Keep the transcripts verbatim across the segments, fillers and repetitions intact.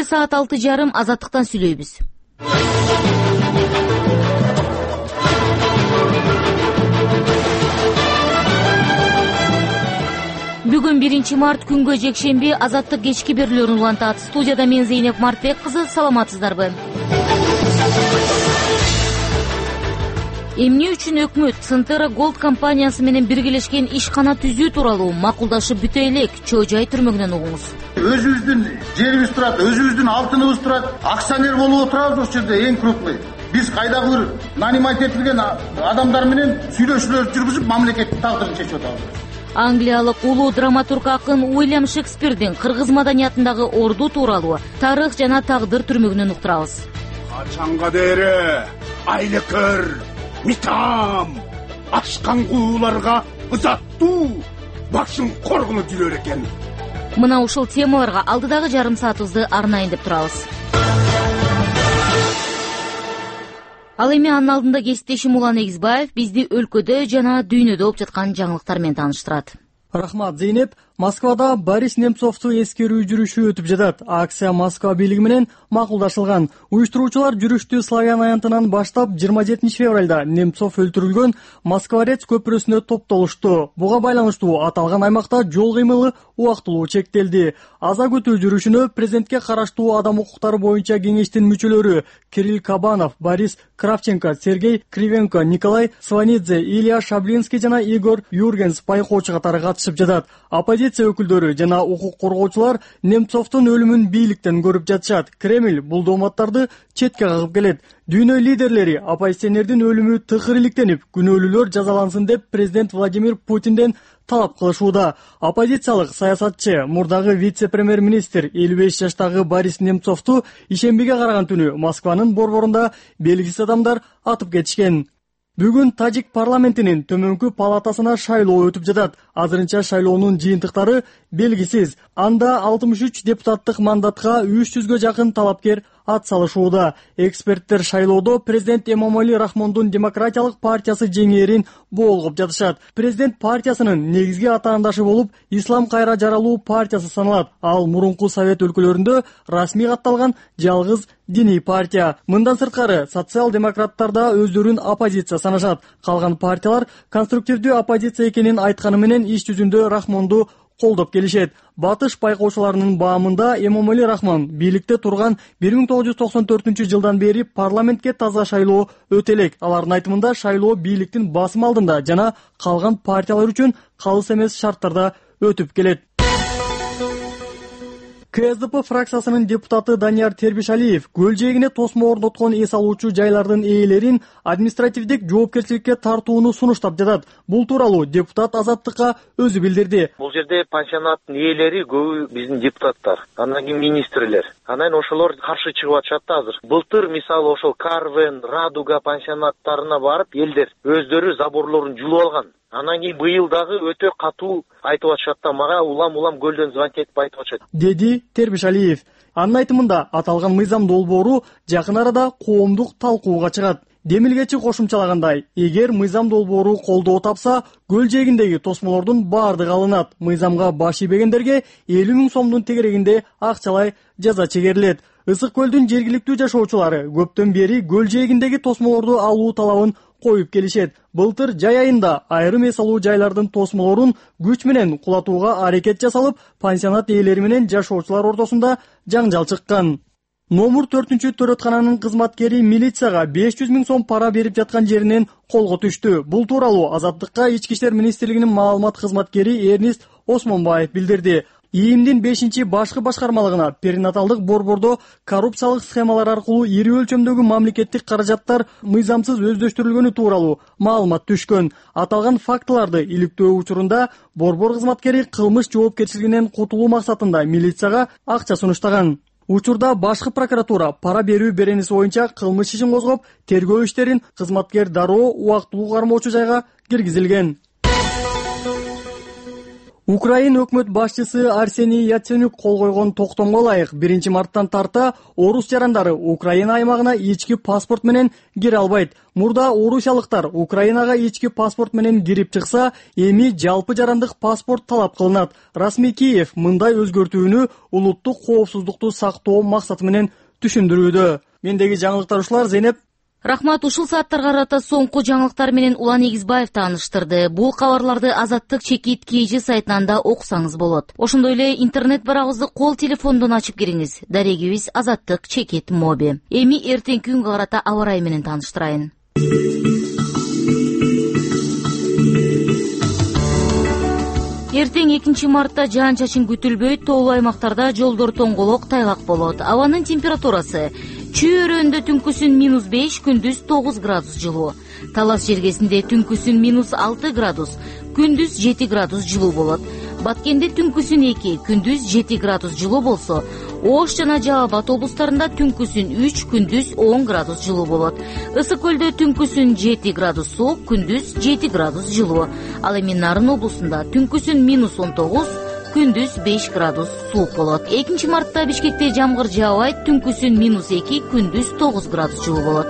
саат алты жарым Азаттыктан сүйлөйбүз. Бүгүн биринчи март күнгө жекшемби Азаттык кечки берүүлөрүн улантат. Студияда мен Зейнеп Мартбек кызы, саламатсыздарбы? Эмне үчүн өкмөт Центера Голд компаниясы менен биргелешкен ишкана түзүү тууралуу макулдашып бүтө элек? Чоо-жай түрмөгүнөн угуңуз. Өзүбүздүн жерибиз турат, өзүбүздүн алтыныбыз турат. Акционер болуп отурабыз ошол жерде эң крупный. Биз кайдагы бир нанимать этилген адамдар менен сүйлөшүүлөр жүргүзүп мамлекеттин тагдырын чечип атабыз. Англиялык улуу драматург акын Уильям Шекспирдин кыргыз маданиятындагы орду тууралуу тарых жана тагдыр түрмөгүнөн уктурабыз. Качанга дере айлыкыр, митам, ашкан кууларга ызаттуу, башың коргунуп жүрөр экен. Мына ушул темаларга алдыдагы жарым саатыбызды арнайын деп турабыз. Ал эми анын алдында кесиптешим Улан Эгизбаев бизди өлкөдө жана дүйнөдө болуп жаткан жаңылыктар менен тааныштырат. Рахмат, Зейнеп. Москвада Борис Немцовду эскерүү жүрүшү өтүп жатат. Акция Москва бийлиги менен макулдашылган. Уюштуруучулар жүрүштү Славян аянтынан баштап жыйырма жетинчи февралда Немцов өлтүрүлгөн Москва-Рец көпүрөсүнө топтолушту. Буга байланыштуу аталган аймакта жол кыймылы убактылуу чектелди. Аза күтүү жүрүшүнө президентке караштуу адам укуктары боюнча кеңештин мүчөлөрү Кирилл Кабанов, Борис Кравченко, Сергей Кривенко, Николай Сванидзе, Илья Шаблинский жана Игорь Юргенс байкоочу катары катышып жатат. Оппозиция өкүлдөрү жана укук коргоочулар Немцовдун өлүмүн бийликтен көрүп жатышат. Кремль бул дооматтарды четке кагып келет. Дүйнө лидерлери оппозиционердин өлүмү тыгыриликтенип, күнөөлүүлөр жазалансын деп президент Владимир Путинден талап кылышууда. Оппозициялык саясатчы, мурдагы вице-премьер-министр элүү беш жаштагы Борис Немцовду ишембиге караган түнү Москванын борборунда белгисиз адамдар атып кетишкен. Бүгүн Тажик парламентинин төмөнкү палатасына шайлоо өтүп жатат. Азырынча шайлоонун жыйынтыктары белгисиз. Анда алтымыш үч депутаттык мандатка үч жүзгө жакын талапкер ат салышууда. Эксперттер шайлоодо президент Эмомали Рахмондун демократиялык партиясы жеңээрин болгоп жатышат. Президент партиясынын негизги атаандашы болуп Ислам кайра жаралуу партиясы саналат. Ал мурунку совет өлкөлөрүндө расмий катталган жалгыз диний партия. Мындан сырткары социал-демократтар да өздөрүн оппозиция санашат. Калган партиялар конструктивдүү оппозиция экенин айтканы менен иш жүзүндө Рахмонду колдоп келишет. Батыш байкоочуларынын баамында Эмомали Рахмон бийликте турган бир миң тогуз жүз токсон төртүнчү жылдан бери парламентке таза шайлоо өтө элек. Алардын айтымында шайлоо бийликтин басым алдында жана калган партиялар үчүн калыс эмес шарттарда өтүп келет. КСДП фракциясынын депутаты Данияр Тербишалиев көл жээгине тосмо орноткон эс алуучу жайлардын ээлерин административдик жоопкерчиликке тартууну сунуштап жатат. Бул тууралуу депутат Азаттыкка өзү билдирди. Бул жерде пансионаттын ээлери көбү биздин депутаттар, андан кийин министрлер. Анан ошолор каршы чыгып атышат да азыр. Былтыр мисалы ошол Карвен, Радуга пансионаттарына барып элдер өздөрү заборлорун жулуп алган. Анан кийин быйыл дагы өтө катуу айтып атышат да, мага улам-улам көлдөн звонить этип айтып атышат, деди Тербишалиев. Анын айтымында аталган мыйзам долбоору жакын арада коомдук талкууга чыгат. Демилгечи кошумчалагандай, эгер мыйзам долбоору колдоо тапса, көл жээгиндеги тосмолордун баардыгы алынат. Мыйзамга баш ийбегендерге элүү миң сомдун тегерегинде акчалай жаза чегерилет. Ысык көлдүн жергиликтүү жашоочулары көптөн бери көл жээгиндеги тосмолорду алуу талабын коюп келишет. Былтыр жай айында айрым эс алуу жайлардын тосмолорун күч менен кулатууга аракет жасалып, пансионат ээлери менен жашоочулар ортосунда жаңжал чыккан. Номур төртүнчү төрөткананын кызматкери милицияга беш жүз миң сом пара берип жаткан жеринен колго түштү. Бул тууралуу Азаттыкка Ички иштер министрлигинин маалымат кызматкери Эрнист Осмонбаев билдирди. ИИМдин бешинчи башкы башкармалыгына перинаталдык борбордо коррупциялык схемалар аркылуу ири өлчөмдөгү мамлекеттик каражаттар мыйзамсыз өздөштүрүлгөнү тууралуу маалымат түшкөн. Аталган фактыларды иликтөө учурунда борбор кызматкери кылмыш жоопкерчилигинен кутулуу максатында милицияга акча сунуштаган. Учурда башкы прокуратура пара берүү беренеси боюнча кылмыш ишин козгоп, тергөө иштерин кызматкер дароо убактылуу кармоочу жайга киргизилген. Украин өкмөт башчысы Арсений Яценюк кол койгон токтомго ылайык биринчи марттан тарта орус жарандары Украина аймагына ички паспорт менен кире албайт. Мурда орусиялыктар Украинага ички паспорт менен кирип чыкса, эми жалпы жарандык паспорт талап кылынат. Расмий Киев мындай өзгөртүүнү улуттук коопсуздукту сактоо максаты менен түшүндүрүүдө. Мендеги жаңылыктар ушулар. Зейнеп. Рахмат, ушул сааттарга карата соңку жаңылыктар менен Улан Эгизбаев тааныштырды. Бул кабарларды Азаттык чекит кж сайтынан да окусаңыз болот. Ошондой эле интернет барабызды кол телефондон ачып кириңиз. Дарегибиз Азаттык чекит моби. Эми эртеңки күнгө карата аба ырайы менен тааныштырайын. Эртең экинчи мартта жаан-чачын күтүлбөйт, тоолуу аймактарда жолдор тоңголок, тайгак болот. Абанын температурасы Чүй өрөөндө түнкүсүн минус беш, күндүз тогуз градус жылуу. Талас жергесинде түнкүсүн минус алты градус, күндүз жети градус жылуу болот. Баткенде түнкүсүн эки, күндүз жети градус жылуу болсо, Ош жана Жалал Абад облустарында түнкүсүн үч, күндүз он градус жылуу болот. Ысык көлдө түнкүсүн жети градус суук, күндүз жети градус жылуу. Ал эми Нарын облусунда түнкүсүн минус он тогуз, күндүз беш градус суук болот. экинчи мартта Бишкекте жамгыр жаабайт, түнкүсүн минус эки, күндүз тогуз градус жылуу болот.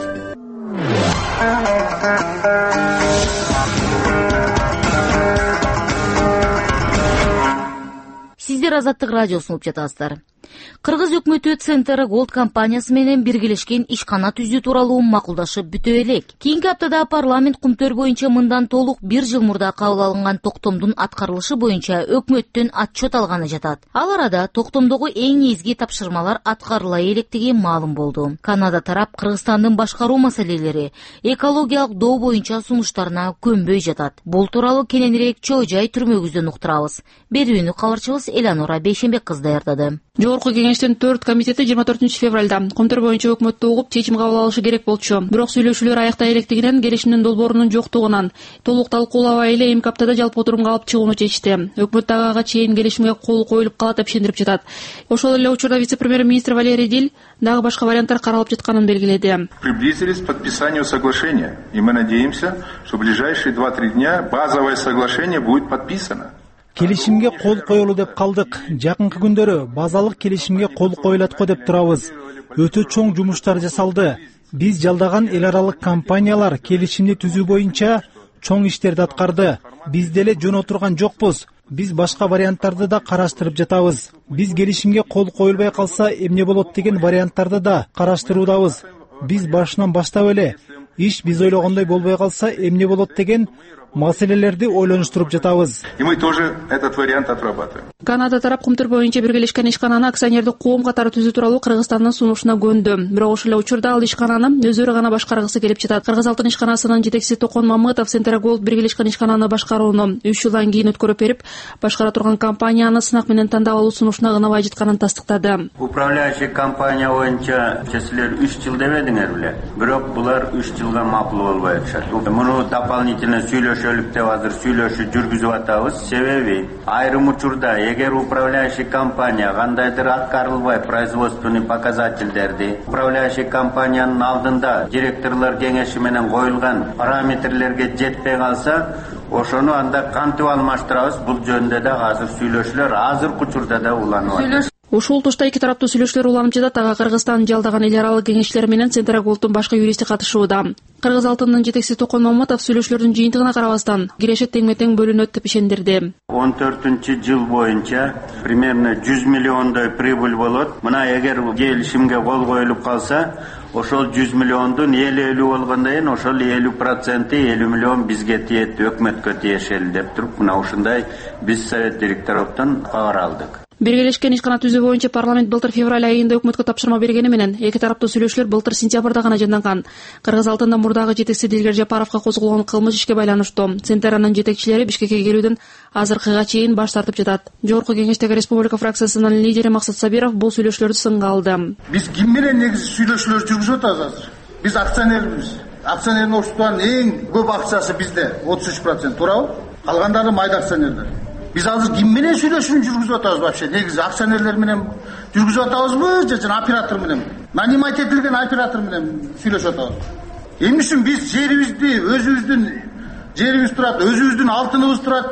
Сиздер Азаттык радиосун угуп жатасыздар. Кыргыз өкмөтү Центр Голд компаниясы менен биргелешкен ишкана түзүү тууралуу макулдашып бүтө элек. Кийинки аптада парламент кумтөр боюнча мындан толук бир жыл мурда кабыл алынган токтомдун аткарылышы боюнча өкмөттөн отчет алганы жатат. Ал арада токтомдогу эң негизги тапшырмалар аткарыла электиги маалым болду. Канада тарап Кыргызстандын башкаруу маселелери, экологиялык доо боюнча сунуштарына көнбөй жатат. Бул тууралуу кененирээк Чоо Жай түрмөгүздөн уктурабыз. Берүүнү кабарчыбыз Эланора Бейшенбек кыз даярдады. Жогорку кеңештин төрт комитети жыйырма төртүнчү февралда кумтөр боюнча өкмөттү угуп чечим кабыл алышы керек болчу. Бирок сүйлөшүүлөр аяктай электигинен, келишимдин долбоорунун жоктугунан толук талкуулабай эле эмки аптада жалпы отурумга алып чыгууну чечти. Өкмөт дагы ага чейин келишимге кол коюлуп калат деп ишендирип жатат. Ошол эле учурда вице-премьер-министр Валерий Диль дагы башка варианттар каралып жатканын белгиледи. Приблизились к подписанию соглашения, и мы надеемся, что в ближайшие два-три дня базовое соглашение будет подписано. Келишимге кол коюлу деп калдык. Жакынкы күндөрү базалык келишимге кол коюлат го деп турабыз. Өтө чоң жумуштар жасалды. Биз жалдаган эл аралык компаниялар келишимди түзүү боюнча чоң иштерди аткарды. Биз деле жөн отурган жокпуз. Биз башка варианттарды да караштырып жатабыз. Биз келишимге кол коюлбай калса эмне болот деген варианттарды да караштыруудабыз. Биз башынан баштап эле иш биз ойлогондой болбой калса эмне болот деген маселелерди ойлонуштуруп жатабыз. И мы тоже этот вариант отрабатываем. Канада тарап кумтөр боюнча биргелешкен ишкананы акционердик коом катары түзүү тууралуу Кыргызстандын сунушуна көндү. Бирок ошол эле учурда ал ишкананы өздөрү гана башкаргысы келип жатат. Кыргыз алтын ишканасынын жетекчиси Токон Мамытов Центр Голд биргелешкен ишкананы башкарууну үч жылдан кийин өткөрүп берип, башкара турган компанияны сынак менен тандап алуу сунушуна ынабай жатканын тастыктады. Управляющий компания боюнча силер үч жыл дебедиңер беле. Бирок булар үч жылга макул болбой атышат. Муну дополнительно сүйлөшөлүк деп азыр сүйлөшүү жүргүзүп атабыз. Себеби айрым учурда эгер управляющий компания кандайдыр аткарылбай производственный показательдерди управляющий компаниянын алдында директорлор кеңеши менен коюлган параметрлерге жетпей калса, ошону анда кантип алмаштырабыз. Бул жөнүндө да азыр сүйлөшүүлөр азыркы учурда да уланып атат. Ушул тушта эки тараптуу сүйлөшүүлөр уланып жатат. Ага Кыргызстан жалдаган эл аралык кеңешчилер менен Центр Голдтун башка юристи катышууда. Кыргыз алтынынын жетекчиси Токон Мамытов сүйлөшүүлөрдүн жыйынтыгына карабастан кирешет теңме-тең бөлүнөт деп ишендирди. он төртүнчү жыл боюнча примерно жүз миллиондой прибыль болот. Мына эгер келишимге кол коюлуп калса, ошол жүз миллиондун элүү элүү болгондон кийин ошол элүү проценти элүү миллион бизге тиет, өкмөткө тиешели деп туруп, мына ушундай биз совет директорлордон кабар алдык. Биргелешкен ишкана түзүү боюнча парламент былтыр февраль айында өкмөткө тапшырма бергени менен эки тараптуу сүйлөшүүлөр былтыр сентябрда гана жанданган. Кыргыз алтында мурдагы жетекчиси Дилгер Жапаровго козголгон кылмыш ишке байланыштуу Центрнын жетекчилери Бишкекке келүүдөн азыркыга чейин баш тартып жатат. Жогорку кеңештеги республика фракциясынын лидери Максат Сабиров бул сүйлөшүүлөрдү сынга алды. Биз ким менен негизи сүйлөшүүлөр жүргүзүп атабыз азыр? Биз акционербиз. Акционердин обществонун эң көп акчасы бизде отуз үч процент, туурабы? Калгандары майда акционерлер. Биз азыр ким менен сүйлөшүүнү жүргүзүп атабыз вообще? Негизи акционерлер менен жүргүзүп атабызбы же жана оператор менен? Нанимать этилген оператор менен сүйлөшүп атабыз. Эмне үчүн биз жерибизди, өзүбүздүн жерибиз турат, өзүбүздүн алтыныбыз турат.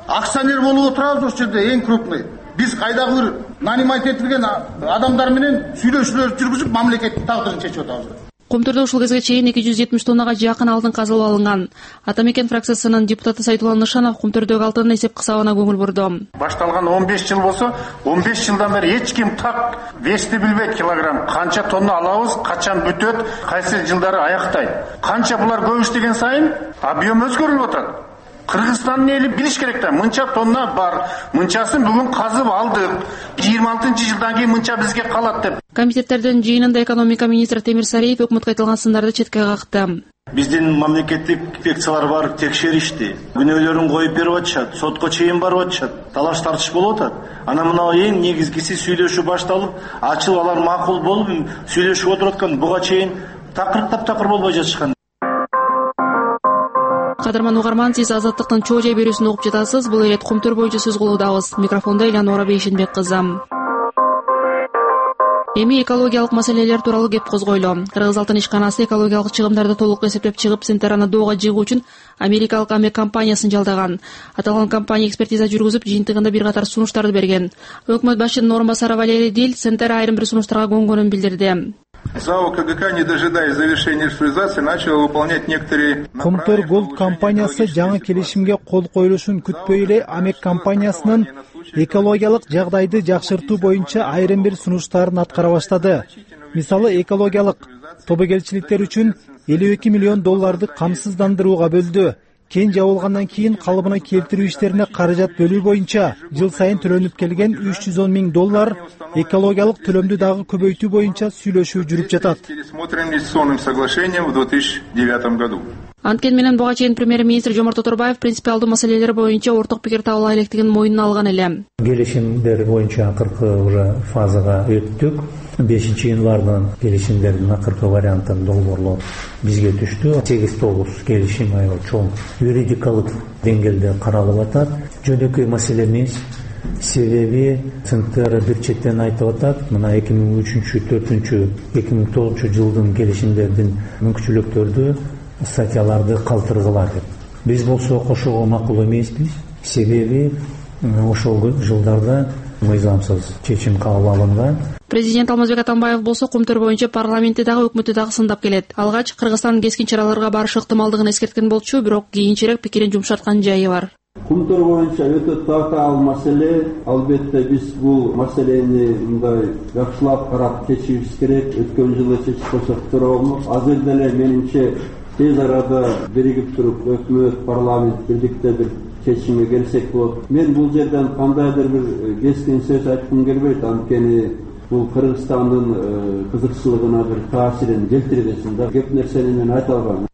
акционер болуп отурабыз ошол жерде эң крупный. Биз кайдагы бир нанимать этилген адамдар менен сүйлөшүүлөр жүргүзүп мамлекеттин тагдырын чечип атабыз. Комтурда ушул кезге чейин эки жүз жетимиш тоннага жакын алтын казылып алынган. Ата Мекен фракциясынын депутаты Сайдулла Нышанов Комтурдагы алтындын эсеп кысабына көңүл бурду. Башталган он беш жыл болсо, он беш жылдан бери эч ким так вести билбейт килограмм. Канча тонна алабыз, качан бүтөт, кайсы жылдары аяктайт. Канча булар көп иштеген сайын объем өзгөрүп атат. Кыргызстандын эли билиш керек да, мынча тонна бар. Мынчасын бүгүн казып алдык. жыйырма алтынчы жылдан кийин мынча бизге калат деп. Комитеттердин жыйынында экономика министри Темир Сариев өкмөткө айтылган сындарды четке какты. Биздин мамлекеттик инспекциялар бар, текшеришти. Күнөөлөрүн коюп берип атышат, сотко чейин барып атышат, талаш тартыш болуп атат. Анан мына эң негизгиси сүйлөшүү башталып, ачылып алар макул болуп, сүйлөшүп отуруп аткан буга чейин такыр таптакыр болбой жатышкан. Кадырман угарман, сиз Азаттыктын чоо жай берүүсүн угуп жатасыз. Бул эрет Комтур боюнча сөз кылуудабыз. Микрофондо Элянора Бейшенбек кызы. Эми экологиялык маселелер тууралуу кеп козгойлу. Кыргыз алтын ишканасы экологиялык чыгымдарды толук эсептеп чыгып, Центераны доого жыгуу үчүн америкалык Амек компаниясын жалдаган. Аталган компания экспертиза жүргүзүп, жыйынтыгында бир катар сунуштарды берген. Өкмөт башчынын орун басары Валерий Диль Центер айрым бир сунуштарга көнгөнүн билдирди. ЗАО КГК, не дожидаясь завершения реализации, начало выполнять некоторые... Комтор Голд компаниясы жаңы келишимге кол коюлушун күтпөй эле Амек компаниясынын экологиялык жагдайды жакшыртуу боюнча айрым бир сунуштарын аткара баштады. Мисалы, экологиялык тобокелчиликтер үчүн элүү эки миллион долларды камсыздандырууга бөлдү. Кен жабылгандан кийин калыбына келтирүү иштерине каражат бөлүү боюнча жыл сайын төлөнүп келген үч жүз он миң доллар экологиялык төлөмдү дагы көбөйтүү боюнча сүйлөшүү жүрүп жатат. Анткени менен буга чейин премьер-министр Жомарт Оторбаев принципиалдуу маселелер боюнча орток пикир табыла электигин мойнуна алган эле. Келишимдер боюнча акыркы уже фазага өттүк. бешинчи январдан келишимдердин акыркы вариантын долбоорлоо бизге түштү. сегиз тогуз келишим аябай чоң юридикалык деңгээлде каралып атат. Жөнөкөй маселе эмес. Себеби Центр бир четтен айтып атат, мына эки миң үчүнчү төртүнчү эки миң тогузунчу жылдын келишимдердин мүмкүнчүлүктөрдү статьяларды калтыргыла деп. Биз болсо кошууга макул эмеспиз. Себеби ошол жылдарда мыйзамсыз чечим кабыл алынган. Президент Алмазбек Атамбаев болсо Комтур боюнча парламентти дагы өкмөттү дагы сындап келет. Алгач Кыргызстан кескин чараларга барыш ыктымалдыгын эскерткен болчу, бирок кийинчерээк пикирин жумшарткан жайы бар. Комтур боюнча өтө татаал маселе. Албетте биз бул маселени мындай жакшылап карап чечишибиз керек. Өткөн жылы чечип койсок туурабы? Азыр деле менимче тез арада биригип туруп өкмөт, парламент бирдикте бир чечимге келсек болот. Мен бул жерден кандайдыр бир кескин сөз айткым келбейт, анткени бул Кыргызстандын кызыкчылыгына бир таасирин келтирбесин да. Көп нерсени мен айта албайм.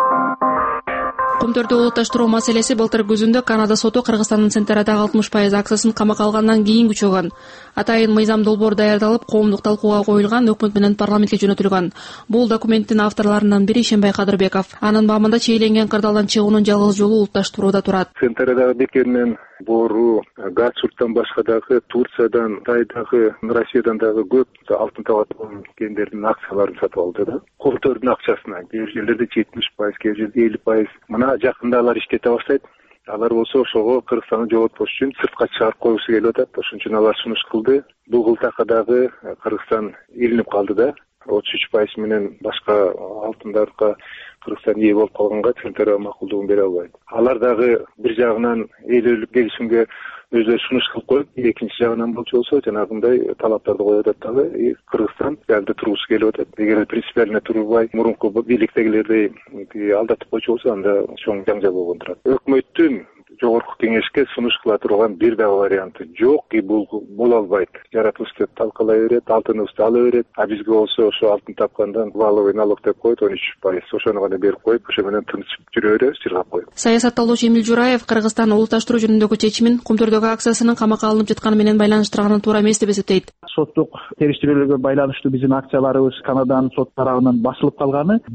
Комтурду улутташтыруу маселеси былтыр күзүндө Канада соту Кыргызстандын Центерадагы алтымыш пайыз акциясын камакка алгандан кийин күчөгөн. Атайын мыйзам долбоор даярдалып, коомдук талкууга коюлган, өкмөт менен парламентке жөнөтүлгөн. Бул документтин авторлорунан бири Ишенбай Кадырбеков. Анын баамында чейленген кырдаалдан чыгуунун жалгыз жолу улутташтырууда турат. Центерадагы бекеринен бору, газ сурттан башка дагы Турциядан, Кытайдагы, Россиядан дагы көп алтын табатын кендердин акцияларын сатып алды да. Комтурдун акчасына кээ бир жерлерде жетимиш пайыз, кээ бир жерде элүү пайыз. Мына жакында алар иштете баштайт. Алар болсо ошого Кыргызстанды жоготпош үчүн сыртка чыгарып коюусу келип атат. Ошон үчүн алар сунуш кылды. Бул кылтакка дагы Кыргызстан илинип калды да. отуз үч пайыз менен башка алтындарга Кыргызстан ээ болуп калганга Центр макулдугун бере албайт. Алар дагы бир жагынан эл өлүк келишимге өзү сунуш кылып коюп, экинчи жагынан болчу болсо жанагындай талаптарды коюп атат дагы. Кыргызстан алда тургусу келип атат. Эгер принципиально турбай, мурунку бийликтегилерди алдатып койчу болсо, анда чоң жаңжал болгон турат. Өкмөттүн жогорку кеңешке сунуш кыла турган бир дагы варианты жок, ки бул боло албайт. Жаратылышты талкалай берет, алтыныбызды ала берет, а бизге болсо ошо алтын тапкандан валовый налог деп коет, он үч пайыз. Ошону гана берип коюп, ошо менен тынчып жүрө беребиз, чыргап коюп. Саясатталуучу Эмил Жураев Кыргызстан улутташтыруу жөнүндөгү чечимин Комтурдагы акциясынын камакка алынып жатканы менен байланыштырганын туура эмес деп эсептейт. Соттук териштирүүлөргө байланыштуу биздин акцияларыбыз Канаданын сот тарабынан басылып калганы бул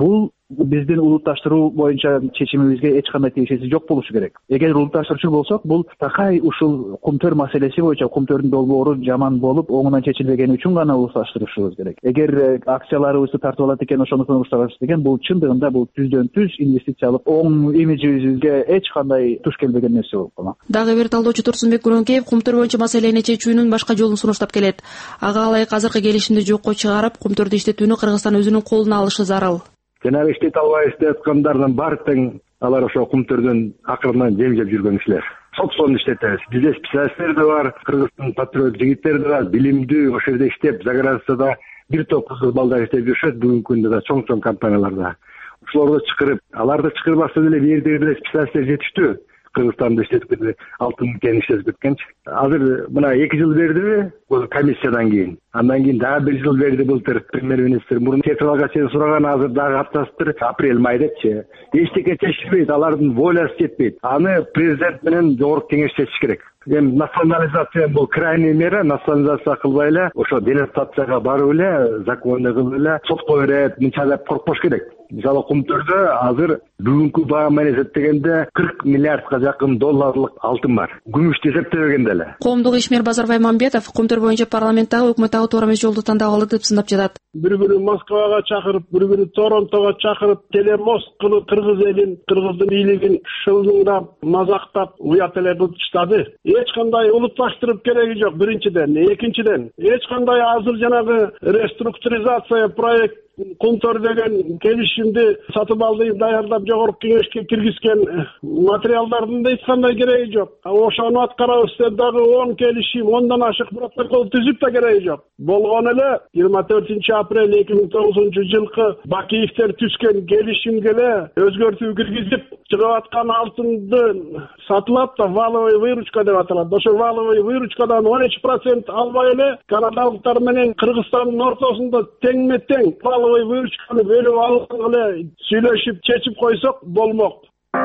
биздин улутташтыруу боюнча чечимибизге эч кандай тиешеси жок болушу керек. Эгер улутташтырчу болсок, бул такай ушул кумтөр маселеси боюнча кумтөрдүн долбоору жаман болуп, оңунан чечилбегени үчүн гана улутташтырышыбыз керек. Эгер акцияларыбызды тартып алат экен, ошондуктан улутташтырабыз деген, бул чындыгында бул түздөн түз инвестициялык оң имиджибизге эч кандай туш келбеген нерсе болуп калат. Дагы бир талдоочу Турсунбек Куронкеев кумтөр боюнча маселени чечүүнүн башка жолун сунуштап келет. Ага ылайык азыркы келишимди жокко чыгарып, кумтөрдү иштетүүнү Кыргызстан өзүнүн колуна алышы зарыл. Жанагы иштете албайбыз деп аткандардын баары тең алар ошо кумтөрдүн акырынан жем жеп жүргөн кишилер. Собственно иштетебиз. Бизде специалисттер да бар, Кыргыздын патриот жигиттери да бар, билимдүү, ошол жерде иштеп, за границада бир топ кыз балдар иштеп жүрүшөт, бүгүнкү күндө да чоң-чоң компанияларда. Ошолорду чакырып, аларды чакырбаса деле бир жерде деле специалисттер жетиштүү. Кыргызстанда иштетип кетти, алтын кен иштетип кеткенчи. Азыр мына эки жыл бердиби бул комиссиядан кийин. Андан кийин дагы бир жыл берди былтыр премьер-министр. Мурун февралга чейин сураган, азыр дагы аптасыдыр апрель-май депчи. Эчтеке чечилбейт, алардын волясы жетпейт. Аны президент менен жогорку кеңеш чечиш керек. Эми национализация бул крайний мера, национализация кылбай эле, ошо денонсацияга барып эле, законный кылып эле сотко берет, мынча деп коркпош керек. Мисалы кумтөрдө азыр бүгүнкү баа менен эсептегенде кырк миллиардга жакын долларлык алтын бар. Күмүштү эсептебегенде эле. Коомдук ишмер Базар Баймамбетов кумтөр боюнча парламенттагы өкмөттөгү туура эмес жолду тандап алды деп сындап жатат. Бири-бири Москвага чакырып, бири-бири Торонтого чакырып, телемост кылып кыргыз элин, кыргыздын бийлигин шылдыңдап, мазактап, уят эле кылып таштады. Эч кандай улутташтырып кереги жок, биринчиден. Экинчиден, эч кандай азыр жанагы реструктуризация проект кумтөр деген келишимди сатып алды, даярдап жогорку кеңешке киргизген материалдардын да эч кандай кереги жок. Ошону аткарабыз деп дагы он келишим, ондан ашык протокол түзүп да кереги жок. Болгон эле жыйырма төртүнчү апрель эки миң тогузунчу жылкы Бакиевтер түзгөн келишимге эле өзгөртүү киргизип, чыгып аткан алтынды сатылат да валовый выручка деп аталат. Ошо валовый выручкадан он үч процент албай эле канадалыктар менен Кыргызстандын ортосунда теңме-тең валовый выручканы бөлүп алган эле сүйлөшүп чечип койсок болмок.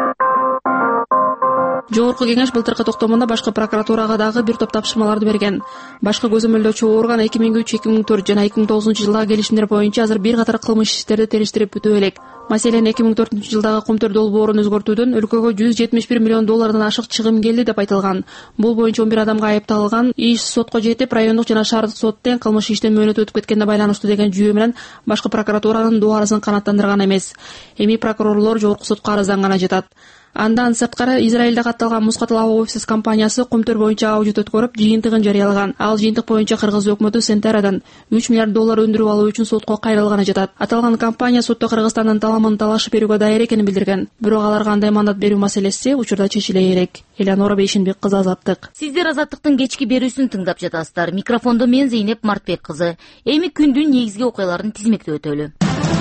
Жогорку кеңеш былтыркы токтомунда башкы прокуратурага дагы бир топ тапшырмаларды берген. Башкы көзөмөлдөөчү орган эки миң үч эки миң төрт жана эки миң тогузунчу жылдагы келишимдер боюнча азыр бир катар кылмыш иштерди териштирип бүтүп элек. Маселен, эки миң төртүнчү жылдагы кумтөр долбоорун өзгөртүүдөн өлкөгө жүз жетимиш бир миллион доллардан ашык чыгым келди деп айтылган. Бул боюнча он бир адамга айыпталган. Иш сотко жетип, райондук жана шаардык сот тең кылмыш иштен мөөнөт өтүп кеткенге байланыштуу деген жүйө менен башкы прокуратуранын дуарысын канааттандырган эмес. Эми прокурорлор жогорку сотко арызданганы жатат. Андан сырткары Израилде катталган Мускатыл офис компаниясы кумтөр боюнча аудит өткөрүп, жыйынтыгын жарыялаган. Ал жыйынтык боюнча Кыргыз өкмөтү Сентарадан үч миллиард доллар өндүрүп алуу үчүн сотко кайрылганы жатат. Аталган компания сотто Кыргызстандын таламын талашып берүүгө даяр экенин билдирген. Бирок аларга андай мандат берүү маселеси учурда чечиле элек. Элеонора Бейшенбек кызы, Азаттык. Сиздер Азаттыктын кечки берүүсүн тыңдап жатасыздар. Микрофондо мен Зейнеп Мартбек кызы. Эми күндүн негизги окуяларын тизмектеп өтөлү.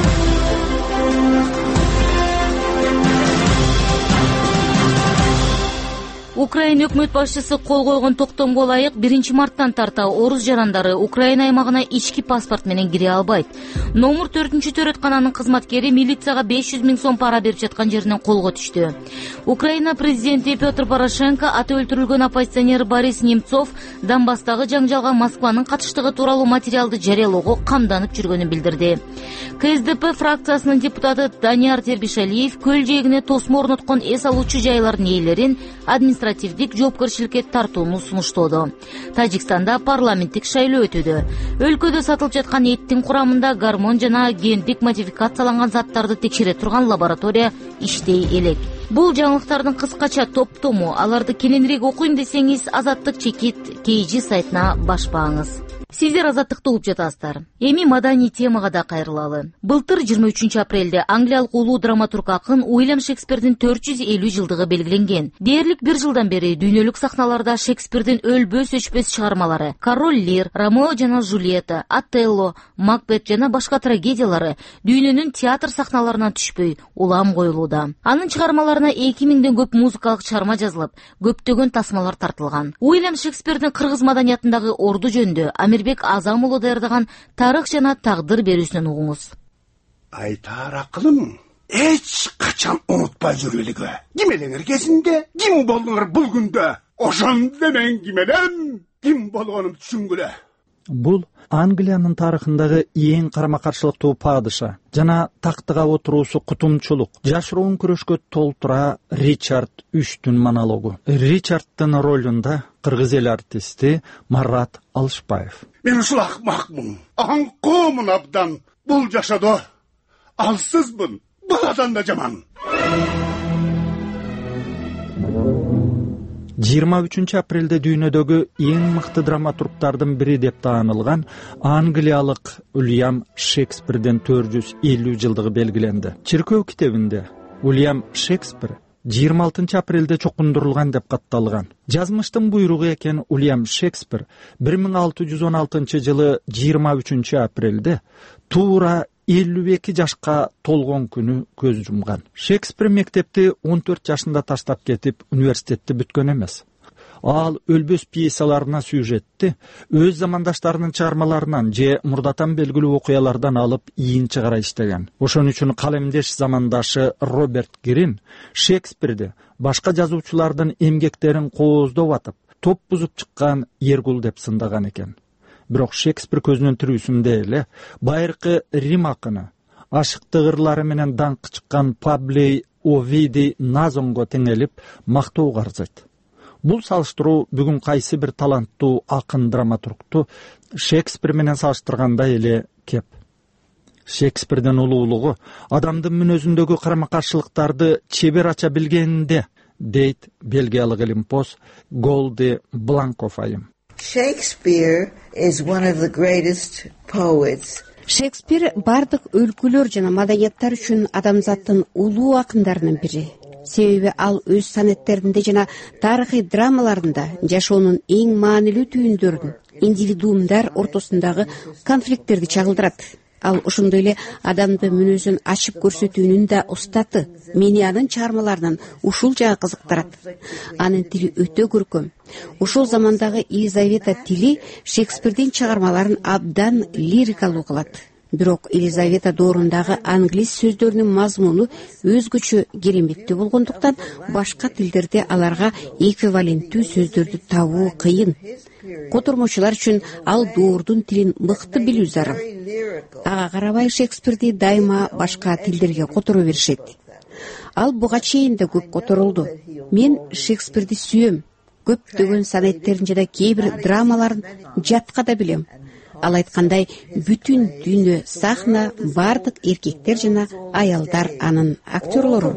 Украина өкмөт башчысы кол койгон токтомго ылайык биринчи марттан тарта орус жарандары Украина аймагына ички паспорт менен кире албайт. Номур төртүнчү төрөткананын кызматкери милицияга беш жүз миң сом пара берип жаткан жеринен колго түштү. Украина президенти Петр Порошенко аты өлтүрүлгөн оппозиционер Борис Немцов Донбасстагы жаңжалга Москванын катыштыгы тууралуу материалды жарыялоого камданып жүргөнүн билдирди. КСДП фракциясынын депутаты Данияр Тербишалиев көл жээгине тосмо орноткон эс алуучу жайлардын ээлерин административдик жоопкерчиликке тартууну сунуштоодо. Тажикстанда парламенттик шайлоо өтүүдө. Өлкөдө сатылып жаткан эттин курамында гормон жана гендик модификацияланган заттарды текшере турган лаборатория иштей элек. Бул жаңылыктардын кыскача топтому. Аларды кененирээк окуйм десеңиз, Азаттык чекит кей жи сайтына башпаңыз. Сиздер Азаттыкты угуп жатасыздар. Эми маданий темага да кайрылалы. Былтыр жыйырма үчүнчү апрелде англиялык улуу драматург акын Уильям Шекспирдин төрт жүз элүү жылдыгы белгиленген. Дээрлик бир жылдан бери дүйнөлүк сахналарда Шекспирдин өлбөс өчпөс чыгармалары Король Лир, Ромео жана Джульетта, Отелло, Макбет жана башка трагедиялары дүйнөнүн театр сахналарынан түшпөй улам коюлууда. Анын чыгармаларына эки миңден көп музыкалык чыгарма жазылып, көптөгөн тасмалар тартылган. Уильям Шекспирдин кыргыз маданиятындагы орду жөнүндө Амирбек Азам уулу даярдаган тарых жана тагдыр берүүсүнөн угуңуз. Айтар акылым, эч качан унутпай жүрөлүгү. Ким элеңер кезинде, ким болдуңар бул күндө? Ошондо мен ким элем, ким болгонум түшүнгүлө. Бул Англиянын тарыхындагы эң карама-каршылыктуу падыша жана тактыга отуруусу кутумчулук жашыруун күрөшкө толтура Ричард үчтүн монологу. Ричарддын ролунда кыргыз эл артисти Марат Алышбаев. Мен ушул акмакмын, аңкоомун абдан. Бул жашоодо алсызмын, баладан да жаман. жыйырма үчүнчү апрелде дүйнөдөгү эң мыкты драматургдардын бири деп таанылган англиялык Уильям Шекспирдин төрт жүз элүү жылдыгы белгиленди. Чиркөө китебинде Уильям Шекспир жыйырма алтынчы апрелде чокундурулган деп катталган. Жазмыштын буйругу экен Уильям Шекспир бир миң алты жүз он алтынчы жылы жыйырма үчүнчү апрелде туура элүү эки жашка толгон күнү көз жумган. Шекспир мектепти он төрт жашында таштап кетип, университетти бүткөн эмес. Ал өлбөс пьесаларына сюжетти өз замандаштарынын чыгармаларынан же мурдатан белгилүү окуялардан алып ийин чыгара иштеген. Ошон үчүн калемдеш замандашы Роберт Грин Шекспирди башка жазуучулардын эмгектерин кооздоп атып, топ бузуп чыккан Эргул деп сындаган экен. Бирок Шекспир көзүнүн тирүүсүндө эле байыркы Рим акыны, ашыктык ырлары менен даңкы чыккан Паблий Овидий Назонго теңелип мактоого арзайт. Бул салыштыруу бүгүн кайсы бир таланттуу акын драматургту Шекспир менен салыштырганда эле кеп. Шекспирдин улуулугу адамдын мүнөзүндөгү карама-каршылыктарды чебер ача билгенинде, дейт бельгиялык илимпоз Голди Бланков айым. Shakespeare is one of the greatest poets. Шекспир бардык өлкөлөр жана маданияттар үчүн адамзаттын улуу акындарынын бири. Себеби ал өз сонеттеринде жана тарыхый драмаларында жашоонун эң маанилүү түйүндөрүн, индивидуумдар ортосундагы конфликттерди чагылдырат. Ал ошондой эле адамды мүнөзүн ачып көрсөтүүнүн да устаты. Мени анын чыгармаларынын ушул жагы кызыктырат. Анын тили өтө көркөм. Ушул замандагы Елизавета тили Шекспирдин чыгармаларын абдан лирикалуу кылат. Бирок Елизавета доорундагы англис сөздөрүнүн мазмуну өзгөчө кереметтүү болгондуктан башка тилдерде аларга эквиваленттүү сөздөрдү табуу кыйын. Котормочулар үчүн ал доордун тилин мыкты билүү зарыл. Ага карабай Шекспирди дайыма башка тилдерге которо беришет. Ал буга чейин да көп которулду. Мен Шекспирди сүйөм. Көптөгөн сонеттерин жана кээ бир драмаларын жатка да билем. Ал айткандай, бүтүн дүйнө сахна, бардык эркектер жана аялдар анын актерлору.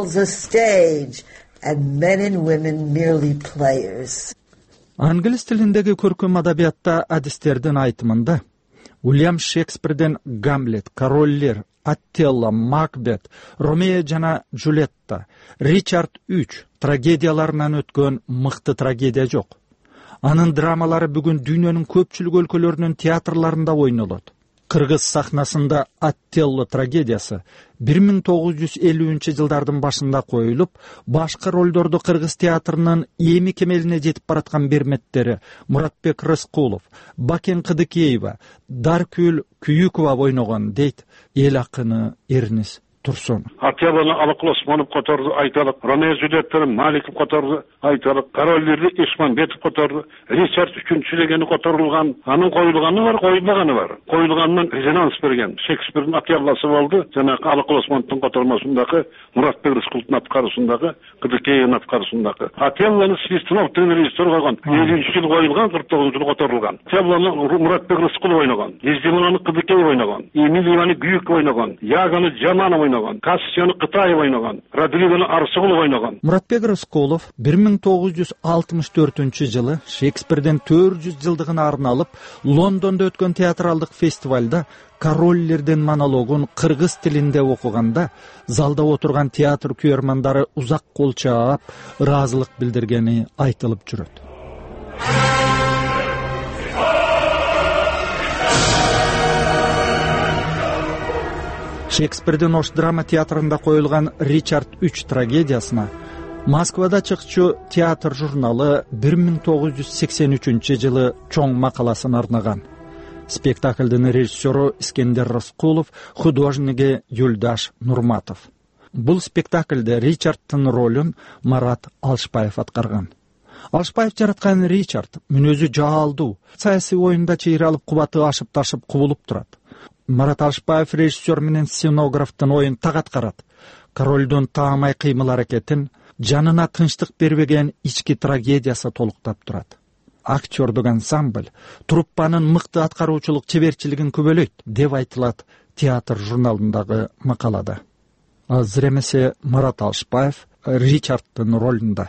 Англис тилиндеги көркөм адабиятта адистердин айтымында Уильям Шекспирдин Гамлет, Король Лир, Аттелла, Макбет, Ромео жана Джульетта, Ричард үч трагедияларынан өткөн мыкты трагедия жок. Анын драмалары бүгүн дүйнөнүн көпчүлүк өлкөлөрүнүн театрларында ойнолот. Кыргыз сахнасында Аттелла трагедиясы бир миң тогуз жүз элүүнчү жылдардын башында коюлуп, башкы ролдорду кыргыз театрынын эми кемелине жетип бараткан берметтери Муратбек Рыскулов, Бакен Кыдыкеева, Даркүл Күйүкова ойногон, дейт эл акыны Эрнис Турсун. Аттелланы Алыкул Осмонов которду айталык, Ромео Джульетттерин Маликов которду айталык, Короллерди Ишманбетов которду, Ричард үчүнчү дегени которулган, анын коюлганы бар, коюлбаганы бар. Коюлганынан резонанс берген. Шекспирдин Аттелласы болду, жана Алыкул Осмоновдун котормосундагы, Муратбек Рыскуловдун аткаруусундагы, Кыдыкеевдин аткаруусундагы. Аттелланы Свистунов деген режиссер койгон, элүүнчү жылы коюлган, кырк тогузунчу жылы которулган. Аттелланы Муратбек Рыскулов ойногон, Ездемираны Кыдыкеев ойногон, Эмилияны Күйүк ойногон, Яганы Жаманов ойногон, Кассияны Кытаев ойногон, Родриgoны Арсыгулов ойногон. Муратбек Рыскулов бир миң тогуз жүз алтымыш төртүнчү жылы Шекспирдин төрт жүз жылдыгына арналып Лондондо өткөн театралдык фестивалда Король Лирдин монологун кыргыз тилинде окуганда залда отурган театр күйөрмандары узак кол чаап, ыраазылык билдиргени айтылып жүрөт. Шекспирдин Ош драма театрында коюлган Ричард үч трагедиясына Москвада чыкчу театр журналы бир миң тогуз жүз сексен үчүнчү жылы чоң макаласын арнаган. Спектаклдин режиссеру Искендер Рыскулов, художниги Юлдаш Нурматов. Бул спектаклде Ричарддын ролун Марат Алышбаев аткарган. Алышбаев жараткан Ричард мүнөзү жаалдуу, саясий оюнда чейир алып кубаты ашып ташып кубулуп турат. Марат Алышбаев режиссер менен сценографтын оюн так аткарат. Королдун таамай кыймыл аракетин, жанына тынчтык бербеген ички трагедиясы толуктап турат. Актёрдук ансамбль труппанын мыкты аткаруучулук чеберчилигин күбөлөйт деп айтылат театр журналындагы макалада. Азыр эмесе Марат Алышбаев Ричардтын ролунда.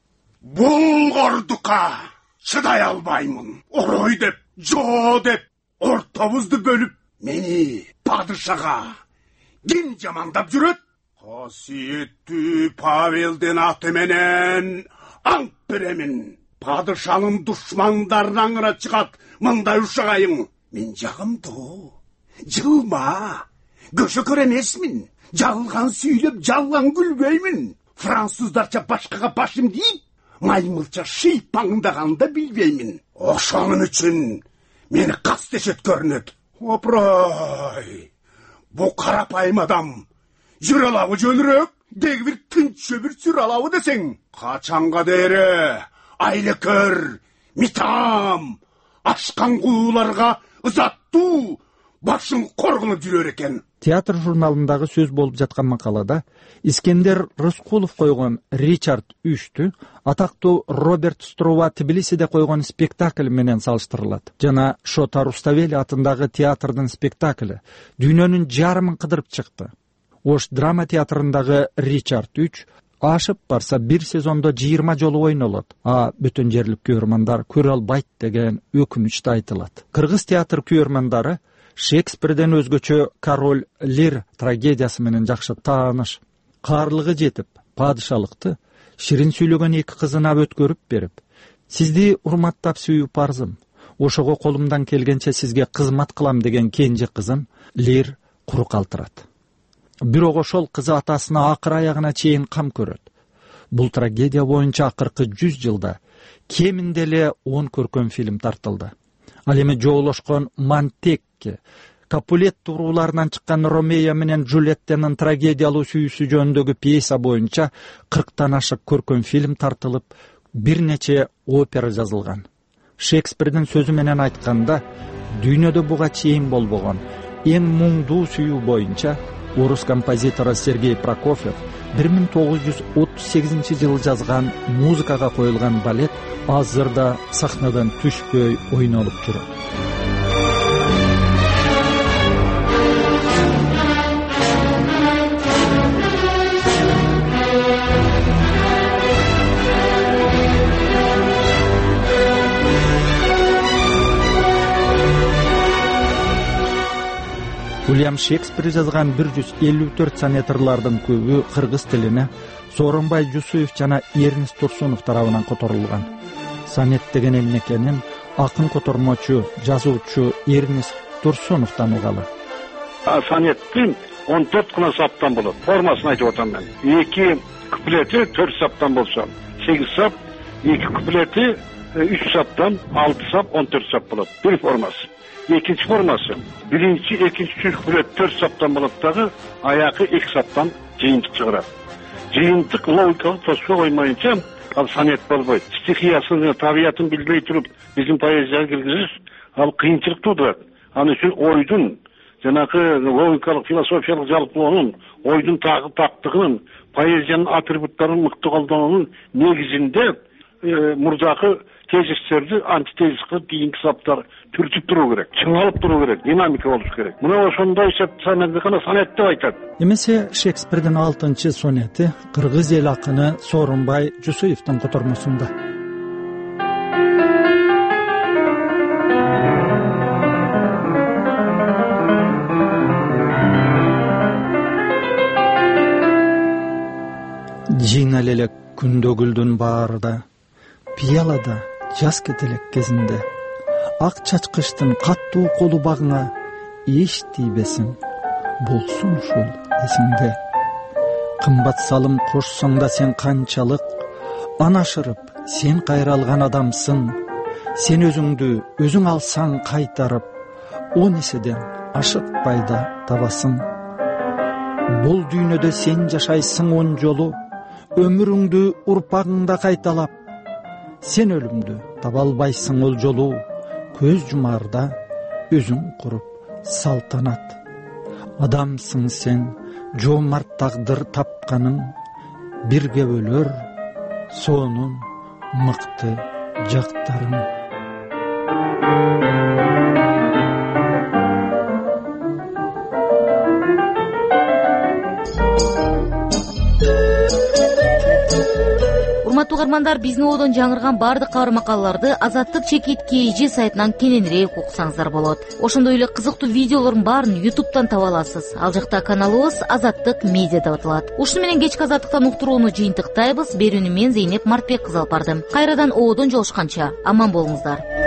Булгордука чыдай албаймын. Орой деп, жоо деп, ортобузду бөлүп, мени падышага ким жамандап жүрөт? Касиеттүү Павелдин аты менен ант беремин. Падышанын душмандарынан гана чыгат мындай ушагайың. Мен жагымдуу. Жылма. Көшөкөр эмесмин. Жалган сүйлөп, жалган күлбөймүн. Француздарча башкага башым дейт, маймылча шыйпаңдаганда билбеймин. Ошонун үчүн мени кастешет көрүнөт. Опрай! Бу карапайым адам жүрө алабы жөнүрөөк, деги бир тынч өмүр сүрө алабы десең, качанга дээре айлыкөр, митам, ашкан кууларга ызаттуу башын коргонуп жүрөр экен. Театр журналындагы сөз болуп жаткан макалада Искендер Рыскулов койгон Ричард үчтү атактуу Роберт Струва Тбилисиде койгон спектакль менен салыштырылат. Жана Шота Руставели атындагы театрдын спектаклі дүйнөнүн жарымын кыдырып чыкты. Ош драма театрындагы Ричард үч ашып барса бир сезондо жыйырма жолу ойнолот, а бүтүн жерлик көрөрмандар көрө албайт деген өкүнүч айтылат. Кыргыз театр көрөрмандары Шекспирден өзгөчө Король Лир трагедиясы менен жакшы тааныш. Каарлыгы жетип, падышалыкты ширин сүйлөгөн эки кызына өткөрүп берип, сизди урматтап сүйүү парзым, ошого колумдан келгенче сизге кызмат кылам деген кенже кызын Лир куру калтырат. Бирок ошол кызы атасына акыр аягына чейин кам көрөт. Бул трагедия боюнча акыркы жүз жылда кеминде эле он көркөм фильм тартылды. Ал эми жоолошкон Монтекке, Капулет турууларынан чыккан Ромео менен Джульеттанын трагедиялуу сүйүүсү жөнүндөгү пьеса боюнча кырктан ашык көркөм фильм тартылып, бир нече опера жазылган. Шекспирдин сөзү менен айтканда, дүйнөдө буга чейин болбогон эң муңдуу сүйүү боюнча орус композитору Сергей Прокофьев бир миң тогуз жүз отуз сегизинчи жылы жазган музыкага коюлган балет азырда сахнадан түшпөй ойнолуп жүрөт. Уильям Шекспир жазган бир жүз элүү төрт сонетрлардын көбү кыргыз тилине Сооронбай Жусуев жана Эрнест Турсунов тарабынан которулган. Сонет деген эмне экенин акын котормочу, жазуучу Эрнест Турсунов таныгалы. Сонеттин он төрт гана саптан болот. Формасын айтып атам мен. эки куплети төрт саптан болсо, сегиз сап, эки куплети үч саптан, алты сап, он төрт сап болот. Бир формасы. Экинчи формасы биринчи, экинчи, үчүнчү куплет төрт саптан болот дагы, аягы эки саптан жыйынтык чыгарат. Жыйынтык логикалык тоско коймойнча ал сонет болбойт. Стихиясын, табиятын билбей туруп биздин поэзияга киргизиш ал кыйынчылык туудурат. Ал үчүн ойдун, жанагы логикалык, философиялык жалпылоонун, ойдун тагы тактыгынын, поэзиянын атрибуттарын мыкты колдонуунун негизинде мурдагы тезистерди антитезис кылып кийинки саптар түртүп туруу керек, чыңалып туруу керек, динамика болуш керек. Мына ошондой сонетти гана сонет деп айтат. Эмесе Шекспирдин алтынчы сонети кыргыз эл акыны Сооронбай Жусуевдин котормосунда. Жыйнал элек күндөгүлдүн баарында, пиялада жаз кетелек кезинде, ак чачкычтын каттуу колу багыңа эч тийбесин, болсун ушул эсиңде. Кымбат салым кошсоң да сен канчалык, анашырып сен кайралган адамсың. Сен өзүңдү өзүң алсаң кайтарып, он эседен ашыкпай да табасың. Бул дүйнөдө сен жашайсың он жолу, өмүрүңдү урпагыңда кайталап. сен өлүмдү таба албайсың ол жолу, көз жумарда өзүң куруп салтанат. Адамсың сен, жоомарт тагдыр тапканың, бирге бөлөр сонун мыкты жактарың. Урматтуу угармандар, биздин оодон жаңырган баардык кабар макалаларды Азаттык чекит kg сайтынан кененирээк уксаңыздар болот. Ошондой эле кызыктуу видеолордун баарын ютубтан таба аласыз. Ал жакта каналыбыз Азаттык медиа деп аталат. Ушуну менен кечки Азаттыктан уктурууну жыйынтыктайбыз. Берүүнү мен Зейнеп Мартбек кызы алып бардым. Кайрадан оодон жолушканча аман болуңуздар.